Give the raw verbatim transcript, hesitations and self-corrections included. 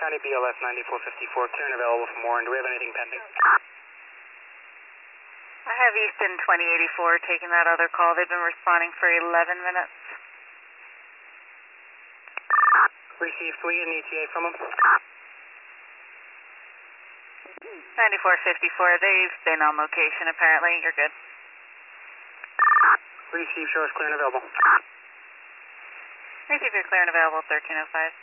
County B L F ninety-four fifty-four, clear and available for more. And do we have anything pending? I have Easton twenty eighty-four taking that other call. They've been responding for eleven minutes. Received. Can we get an E T A from them? ninety-four fifty-four, they've been on location apparently. You're good. Received. Show us clear and available. Receive your clear and available thirteen oh five.